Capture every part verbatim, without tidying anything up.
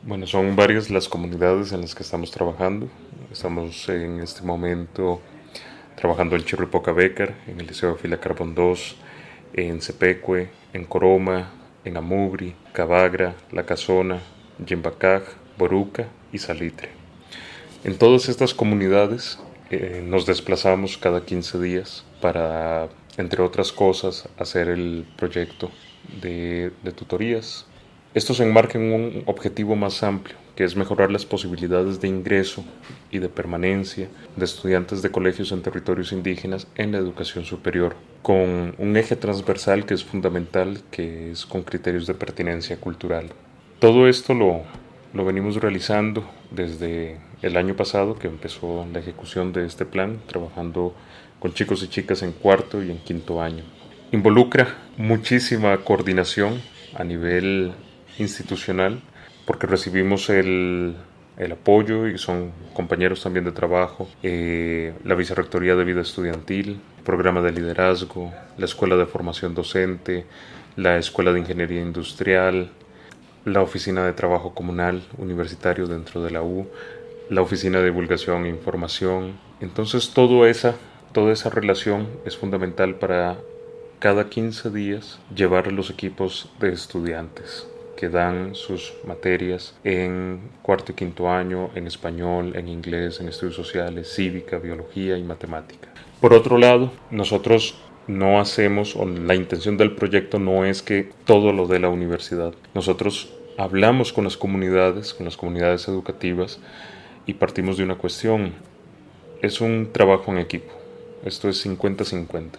Bueno, son varias las comunidades en las que estamos trabajando. Estamos en este momento trabajando en Chirripoca Bécar, en el Liceo de Fila Carbón dos, en Cepecue, en Coroma, en Amugri, Cabagra, La Casona, Jimbacaj, Boruca y Salitre. En todas estas comunidades eh, nos desplazamos cada quince días para, entre otras cosas, hacer el proyecto de, de tutorías. Esto se enmarca en un objetivo más amplio, que es mejorar las posibilidades de ingreso y de permanencia de estudiantes de colegios en territorios indígenas en la educación superior, con un eje transversal que es fundamental, que es con criterios de pertinencia cultural. Todo esto lo, lo venimos realizando desde el año pasado, que empezó la ejecución de este plan, trabajando con chicos y chicas en cuarto y en quinto año. Involucra muchísima coordinación a nivel institucional, porque recibimos el, el apoyo y son compañeros también de trabajo, eh, la Vicerrectoría de Vida Estudiantil, el Programa de Liderazgo, la Escuela de Formación Docente, la Escuela de Ingeniería Industrial, la Oficina de Trabajo Comunal Universitario dentro de la U, la Oficina de Divulgación e Información. Entonces toda esa, toda esa relación es fundamental para cada quince días llevar los equipos de estudiantes que dan sus materias en cuarto y quinto año, en español, en inglés, en estudios sociales, cívica, biología y matemática. Por otro lado, nosotros no hacemos, o la intención del proyecto no es que todo lo dé la universidad. Nosotros hablamos con las comunidades, con las comunidades educativas, y partimos de una cuestión. Es un trabajo en equipo. Esto es cincuenta cincuenta.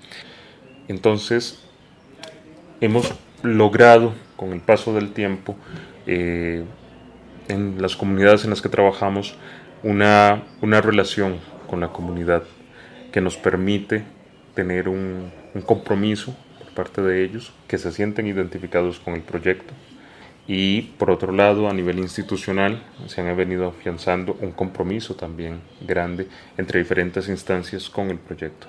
Entonces, hemos logrado, con el paso del tiempo, eh, en las comunidades en las que trabajamos, una, una relación con la comunidad que nos permite tener un, un compromiso por parte de ellos, que se sienten identificados con el proyecto. Y por otro lado, a nivel institucional, se han venido afianzando un compromiso también grande entre diferentes instancias con el proyecto.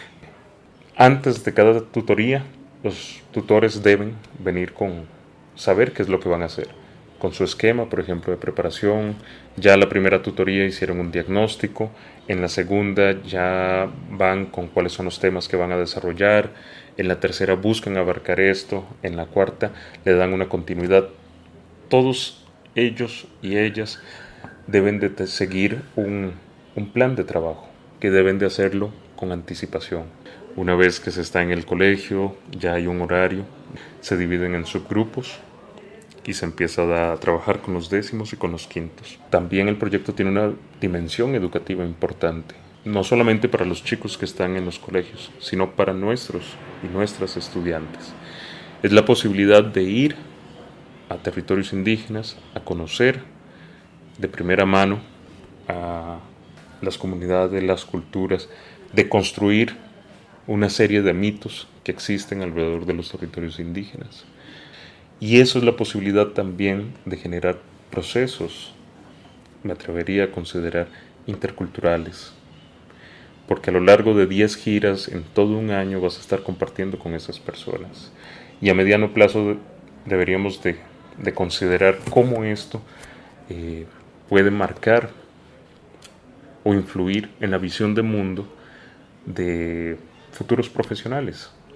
Antes de cada tutoría, los tutores deben venir con saber qué es lo que van a hacer, con su esquema, por ejemplo, de preparación. Ya la primera tutoría hicieron un diagnóstico, en la segunda ya van con cuáles son los temas que van a desarrollar, en la tercera buscan abarcar esto, en la cuarta le dan una continuidad. Todos ellos y ellas deben de seguir un, un plan de trabajo, que deben de hacerlo con anticipación. Una vez que se está en el colegio, ya hay un horario, se dividen en subgrupos y se empieza a trabajar con los décimos y con los quintos. También el proyecto tiene una dimensión educativa importante, no solamente para los chicos que están en los colegios, sino para nuestros y nuestras estudiantes. Es la posibilidad de ir a territorios indígenas, a conocer de primera mano a las comunidades, las culturas, de construir una serie de mitos que existen alrededor de los territorios indígenas. Y eso es la posibilidad también de generar procesos, me atrevería a considerar, interculturales, porque a lo largo de diez giras en todo un año vas a estar compartiendo con esas personas. Y a mediano plazo deberíamos de, de considerar cómo esto eh, puede marcar o influir en la visión de mundo de futuros profesionales